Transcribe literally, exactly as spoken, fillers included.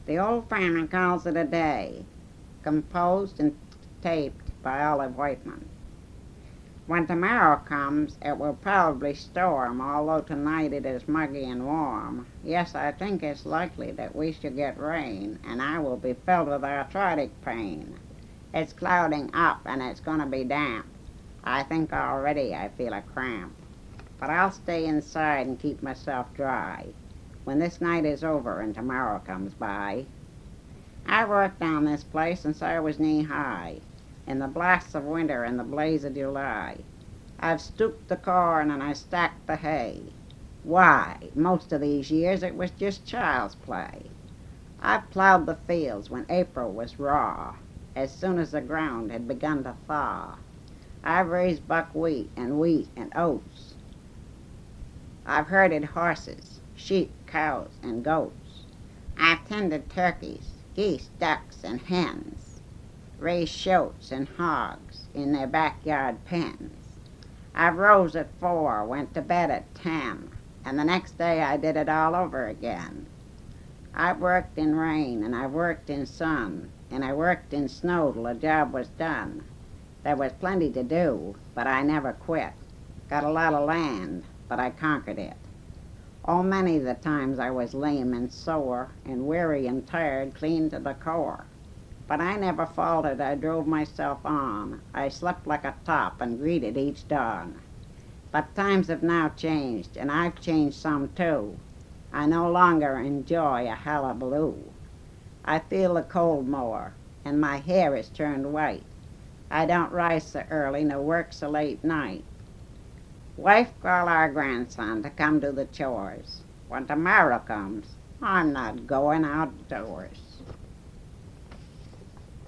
The old family calls it a day, composed and taped by Olive Whiteman. When tomorrow comes, it will probably storm, although tonight it is muggy and warm. Yes, I think it's likely that we shall get rain, and I will be filled with arthritic pain. It's clouding up, and it's going to be damp. I think already I feel a cramp. But I'll stay inside and keep myself dry when this night is over and tomorrow comes by. I worked on this place since I was knee-high, in the blasts of winter and the blaze of July. I've stooped the corn and I stacked the hay. Why, most of these years it was just child's play. I've plowed the fields when April was raw, as soon as the ground had begun to thaw. I've raised buckwheat and wheat and oats. I've herded horses, sheep, cows, and goats. I've tended turkeys, geese, ducks, and hens, raised shoats and hogs in their backyard pens. I've rose at four, went to bed at ten, and the next day I did it all over again. I've worked in rain, and I've worked in sun, and I worked in snow till the job was done. There was plenty to do, but I never quit. Got a lot of land, but I conquered it. Oh, many the times I was lame and sore, and weary and tired clean to the core. But I never faltered, I drove myself on. I slept like a top and greeted each dawn. But times have now changed, and I've changed some too. I no longer enjoy a hullabaloo. I feel the cold more, and my hair is turned white. I don't rise so early, nor work so late night. Wife call our grandson to come do the chores. When tomorrow comes, I'm not going outdoors.